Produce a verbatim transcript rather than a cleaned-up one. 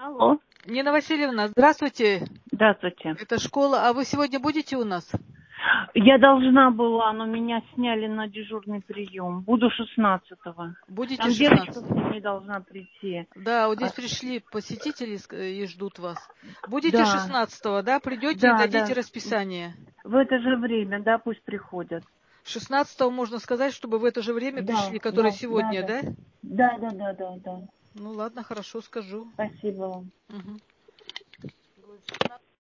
Алло. Нина Васильевна, здравствуйте. Здравствуйте. Это школа. А вы сегодня будете у нас? Я должна была, но меня сняли на дежурный прием. Буду шестнадцатого. Будете Там девочка шестнадцатого. с ними должна прийти. Да, вот А, здесь пришли посетители ск- и ждут вас. Будете да, шестнадцатого, да? Придете и да, дадите да. расписание. В это же время, да, пусть приходят. шестнадцатого можно сказать, чтобы в это же время Да, пришли, которое да, да, сегодня, да. да? Да, да, да, да, да. Ну ладно, хорошо, скажу. Спасибо вам. Мгм.